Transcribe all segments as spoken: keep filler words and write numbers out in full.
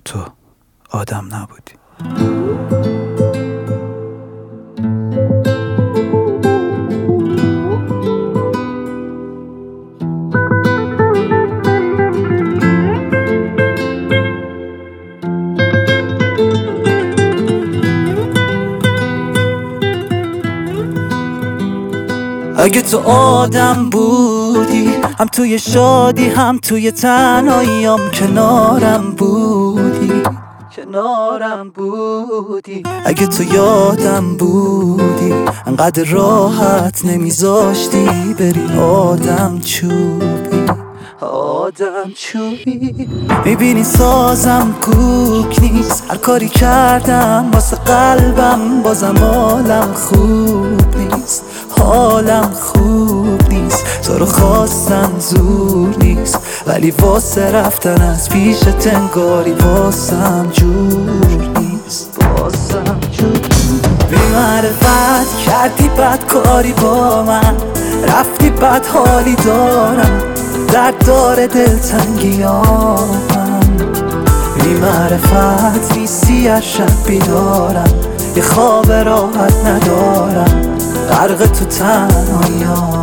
تو آدم نبودی. اگه تو آدم بودی، هم توی شادی هم توی تنهاییام کنارم بودی کنارم بودی. اگه تو یادم بودی، انقدر راحت نمیذاشتی بری آدم چوبی آدم چوبی. میبینی سازم کوک نیست، هر کاری کردم واسه قلبم بازم حالم خوب نیست حالم خوب نیست. تو رو خواستم زور نیست، ولی واسه رفتن از پیش تنگاری واسم جور نیست واسم جور. بی معرفت کردی بد کاری با من، رفتی بد حالی دارم، درد داره دلتنگیامم. بی معرفت نیستی از شب بیدارم، یه خواب راحت ندارم، غرق تو تنهاییام.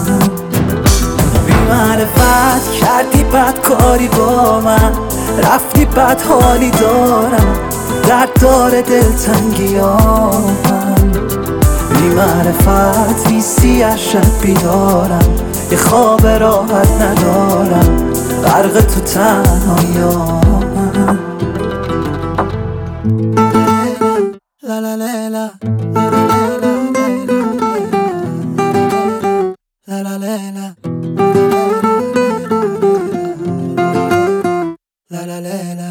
بی معرفت کردی بد کاری با من، رفتی بد حالی دارم، درد داره دلتنگیامم. بی معرفت نیستی از شب بیدارم، یه خواب راحت ندارم، غرق تو تنهاییام. لا لا لا لا La la la la La la la la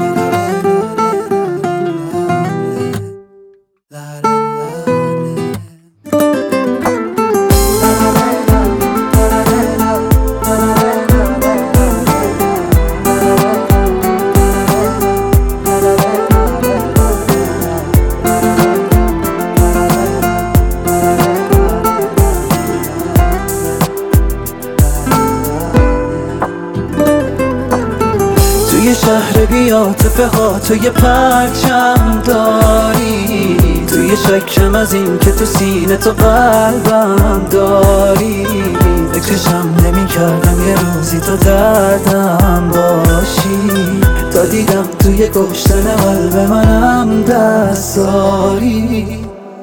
توی شهر بی‌عاطفه ها تو یه پرچم داری، توی شکم از این که تو سینه تو قلبم داری. فکرشم نمی کردم یه روزی تو دردم باشی، تا دیدم توی کشتن قلب منم دست داری.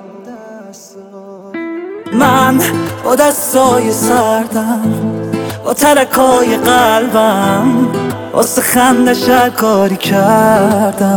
من با دستای سردم، با ترکای قلبم، واسه خندش هر کاری کردم،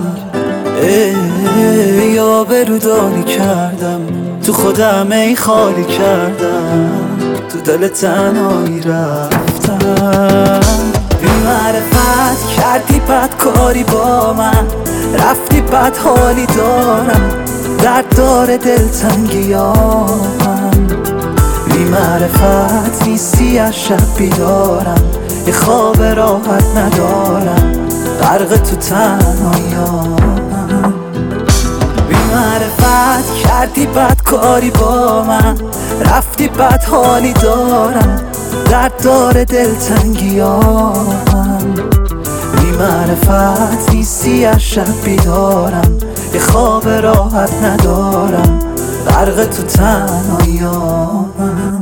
ای آبروداری کردم، تو خودم ای خالی کردم، تو دل تنهایی رفتم. بی معرفت کردی بد کاری با من، رفتی بد حالی دارم، درد داره دلتنگیامم. بی معرفت نیستی از شب بیدارم، یه خواب راحت ندارم، غرق تو تنهاییام. بی معرفت کردی بد کاری با من، رفتی بد حالی دارم، درد داره دلتنگیامم. بی معرفت نیستی از شب بیدارم، یه خواب راحت ندارم، غرق تو تنهاییام.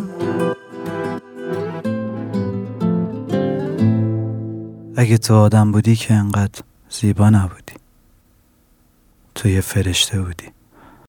اگه تو آدم بودی که انقدر زیبا نبودی، تو یه فرشته بودی.